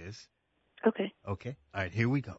this. Okay. Okay. All right, here we go.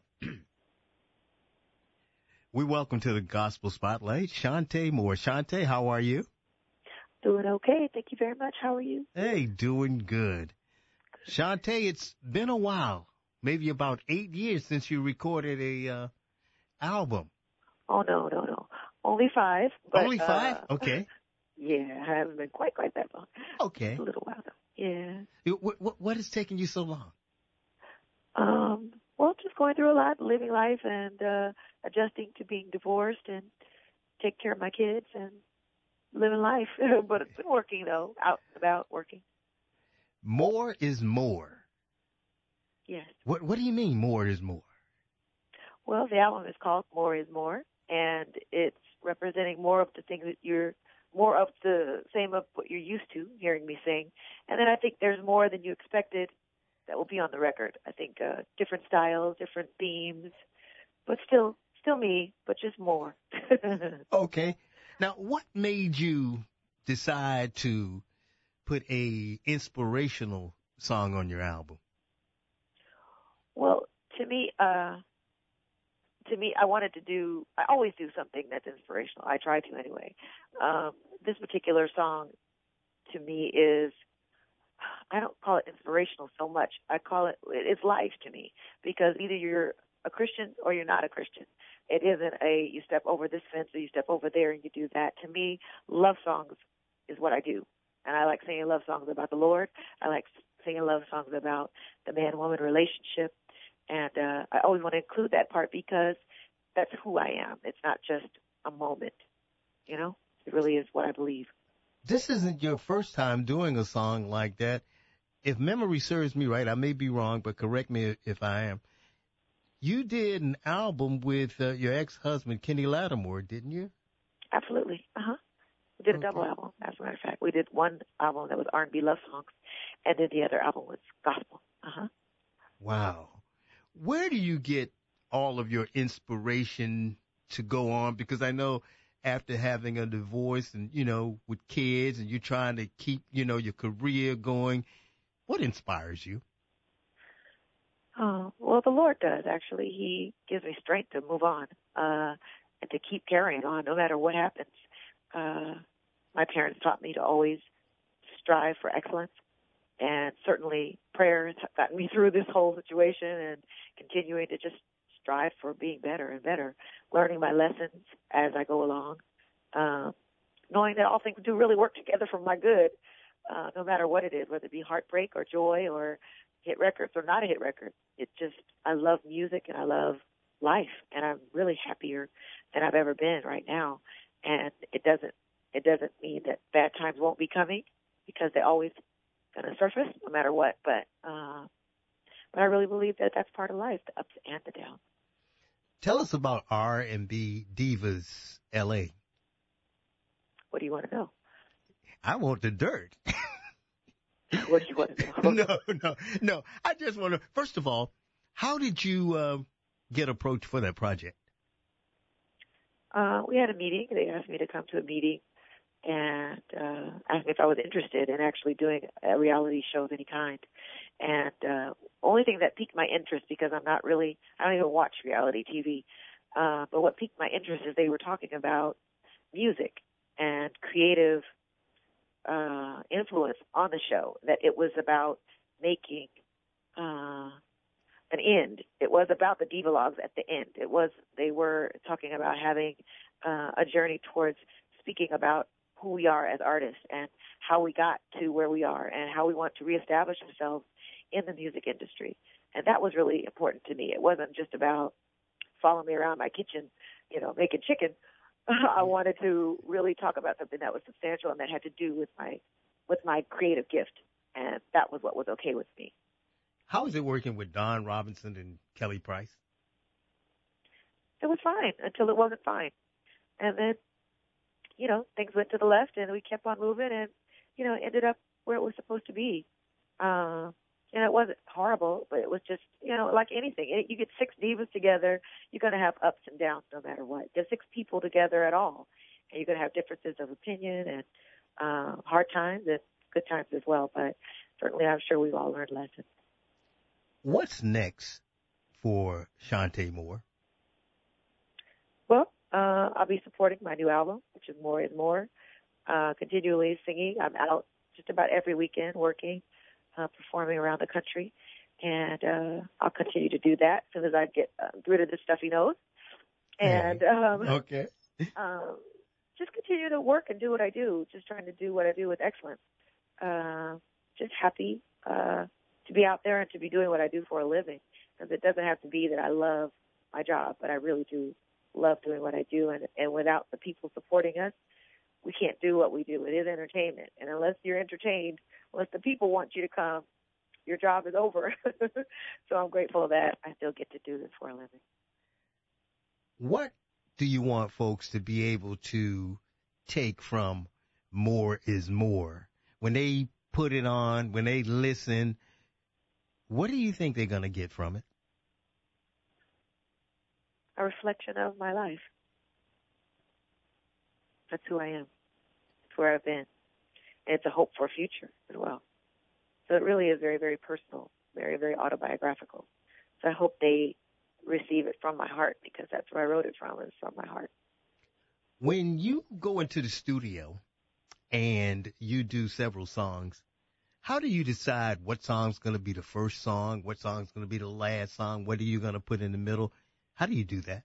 We welcome to the Gospel Spotlight, Shantae Moore. Shantae, how are you? Doing okay. Thank you very much. How are you? Hey, doing good. Shantae, it's been a while, maybe about 8 years since you recorded a album. Oh, no. Only 5. But, Only 5? Okay. Yeah, I haven't been quite that long. Okay. Just a little while, though. Yeah. What is taking you so long? Well, just going through a lot, living life and adjusting to being divorced and take care of my kids and living life. But it's been working, though, out and about working. More is more. Yes. What do you mean more is more? Well, the album is called More is More, and it's representing more of the things that you're, more of the same of what you're used to hearing me sing. And then I think there's more than you expected that will be on the record. I think different styles, different themes, but still me, but just more. Okay. Now, what made you decide to put a inspirational song on your album? Well, to me, I always do something that's inspirational. I try to anyway. This particular song to me is, I don't call it inspirational so much. I call it's life to me, because either you're a Christian or you're not a Christian. It isn't you step over this fence or you step over there and you do that. To me, love songs is what I do. And I like singing love songs about the Lord. I like singing love songs about the man-woman relationship. And I always want to include that part because that's who I am. It's not just a moment, It really is what I believe. This isn't your first time doing a song like that. If memory serves me right, I may be wrong, but correct me if I am. You did an album with your ex-husband, Kenny Lattimore, didn't you? Absolutely. We did a double album, as a matter of fact. We did one album that was R&B love songs, and then the other album was gospel. Wow. Where do you get all of your inspiration to go on? Because I know after having a divorce and, with kids and you're trying to keep, your career going, what inspires you? Oh, well, the Lord does, actually. He gives me strength to move on and to keep carrying on no matter what happens. My parents taught me to always strive for excellence, and certainly prayer has gotten me through this whole situation and continuing to just strive for being better and better, learning my lessons as I go along, knowing that all things do really work together for my good, no matter what it is, whether it be heartbreak or joy or hit records or not a hit record. I love music and I love life, and I'm really happier than I've ever been right now. And it doesn't mean that bad times won't be coming, because they're always going to surface no matter what. But I really believe that that's part of life, the ups and the downs. Tell us about R&B Divas LA. What do you want to know? I want the dirt. What do you want to know? No. I just want to, first of all, how did you get approached for that project? We had a meeting. They asked me to come to a meeting and asked me if I was interested in actually doing a reality show of any kind. And only thing that piqued my interest, because I don't even watch reality TV, but what piqued my interest is they were talking about music and creative influence on the show, that it was about making an end. It was about the divalogues at the end. They were talking about having a journey towards speaking about who we are as artists and how we got to where we are and how we want to reestablish ourselves in the music industry. And that was really important to me. It wasn't just about following me around my kitchen, making chicken. I wanted to really talk about something that was substantial and that had to do with my creative gift. And that was what was okay with me. How is it working with Don Robinson and Kelly Price? It was fine until it wasn't fine. And then, things went to the left and we kept on moving and, ended up where it was supposed to be. And it wasn't horrible, but it was just, like anything. You get 6 divas together, you're going to have ups and downs no matter what. There's 6 people together at all. And you're going to have differences of opinion and hard times and good times as well. But certainly I'm sure we've all learned lessons. What's next for Shantae Moore? Well, I'll be supporting my new album, which is More is More. Continually singing. I'm out just about every weekend working, performing around the country. And I'll continue to do that as soon as I get rid of this stuffy nose. And Okay. just continue to work and do what I do, just trying to do what I do with excellence. Just happy to be out there and to be doing what I do for a living. Because it doesn't have to be that I love my job, but I really do love doing what I do. And without the people supporting us, we can't do what we do. It is entertainment. And unless you're entertained, unless the people want you to come, your job is over. So I'm grateful that I still get to do this for a living. What do you want folks to be able to take from More is More? When they put it on, when they listen, what do you think they're going to get from it? A reflection of my life. That's who I am. That's where I've been. And it's a hope for a future as well. So it really is very, very personal, very, very autobiographical. So I hope they receive it from my heart, because that's where I wrote it from, is from my heart. When you go into the studio and you do several songs, how do you decide what song's going to be the first song, what song's going to be the last song, what are you going to put in the middle? How do you do that?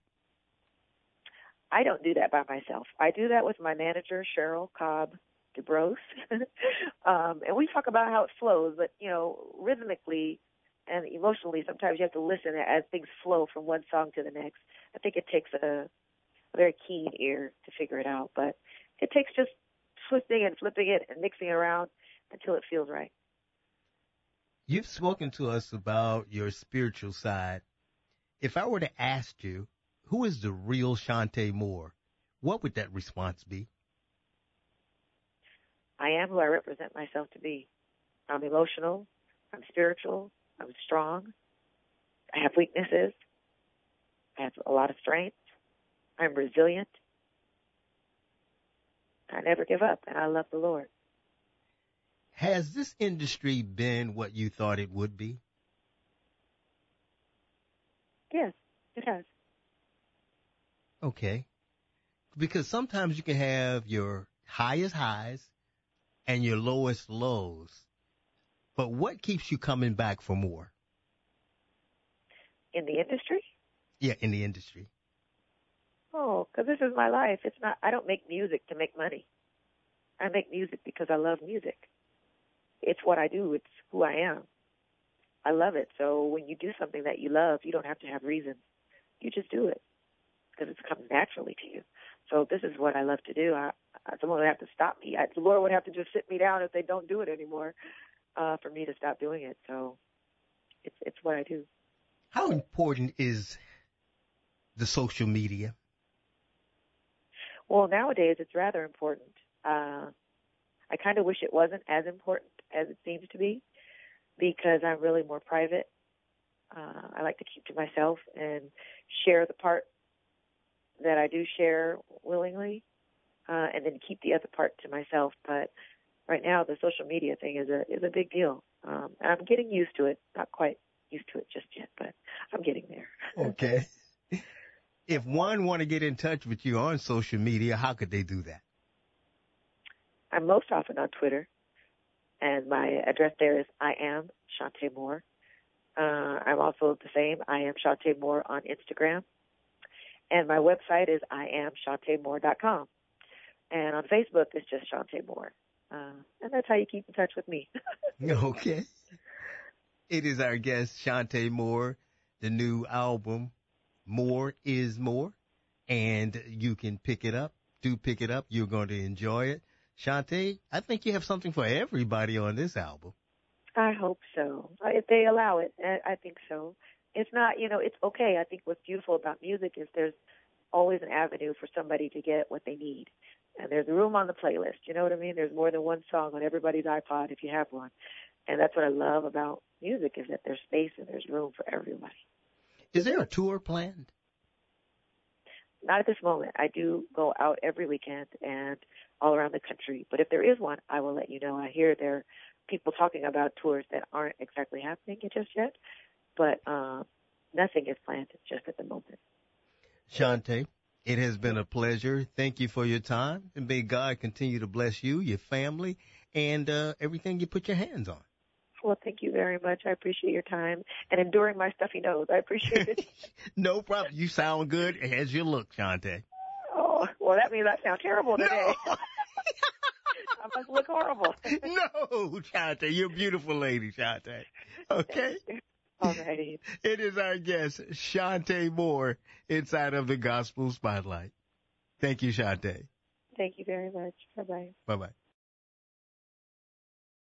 I don't do that by myself. I do that with my manager, Cheryl Cobb DeBrose. And we talk about how it flows, but, rhythmically and emotionally, sometimes you have to listen as things flow from one song to the next. I think it takes a very keen ear to figure it out, but it takes just twisting and flipping it and mixing it around until it feels right. You've spoken to us about your spiritual side. If I were to ask you, who is the real Shantae Moore, what would that response be? I am who I represent myself to be. I'm emotional. I'm spiritual. I'm strong. I have weaknesses. I have a lot of strength. I'm resilient. I never give up, and I love the Lord. Has this industry been what you thought it would be? Yes, it has. Okay. Because sometimes you can have your highest highs and your lowest lows. But what keeps you coming back for more? In the industry? Yeah, in the industry. Oh, because this is my life. It's not. I don't make music to make money. I make music because I love music. It's what I do. It's who I am. I love it. So when you do something that you love, you don't have to have reasons. You just do it because it comes naturally to you. So this is what I love to do. Someone would have to stop me. The Lord would have to just sit me down if they don't do it anymore for me to stop doing it. So it's what I do. How important is the social media? Well, nowadays it's rather important. I kind of wish it wasn't as important as it seems to be, because I'm really more private. I like to keep to myself and share the part that I do share willingly, and then keep the other part to myself. But right now, the social media thing is a big deal. And I'm getting used to it. Not quite used to it just yet, but I'm getting there. Okay. If one want to get in touch with you on social media, how could they do that? I'm most often on Twitter, and my address there is I am Shantae Moore. I'm also the same. I am Shantae Moore on Instagram. And my website is IamShantaeMoore.com. And on Facebook, it's just Shantae Moore. And that's how you keep in touch with me. Okay. It is our guest, Shantae Moore, the new album, More is More. And you can pick it up. Do pick it up. You're going to enjoy it. Shantae, I think you have something for everybody on this album. I hope so. If they allow it, I think so. It's not, it's okay. I think what's beautiful about music is there's always an avenue for somebody to get what they need. And there's room on the playlist. You know what I mean? There's more than one song on everybody's iPod if you have one. And that's what I love about music, is that there's space and there's room for everybody. Is there a tour planned? Not at this moment. I do go out every weekend and all around the country. But if there is one, I will let you know. I hear there are people talking about tours that aren't exactly happening just yet. but nothing is planned just at the moment. Shante, it has been a pleasure. Thank you for your time, and may God continue to bless you, your family, and everything you put your hands on. Well, thank you very much. I appreciate your time and enduring my stuffy nose. I appreciate it. No problem. You sound good as you look, Shante. Oh, well, that means I sound terrible today. No, I must look horrible. no, Shante. You're a beautiful lady, Shante. Okay? All righty. It is our guest, Shante Moore, inside of the Gospel Spotlight. Thank you, Shante. Thank you very much. Bye-bye. Bye-bye.